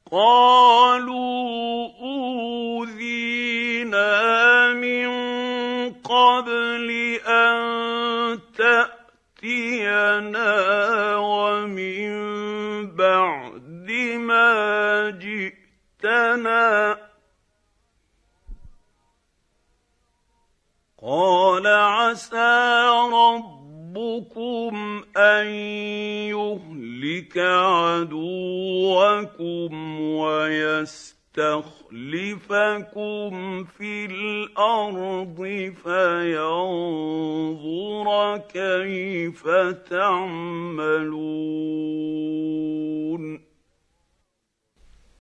قَالُوا أُوذِينَا مِن قَبْلِ أَن تَأْتِيَنَا وَمِن بَعْدِ مَا جِئْتَنَا ۚ قَالَ عَسَىٰ رَبُّكُمْ أَن يُهْلِكَ عَدُوَّكُمْ وَيَسْتَخْلِفَكُمْ فِي الْأَرْضِ فَيَنظُرَ كَيْفَ تَعْمَلُونَ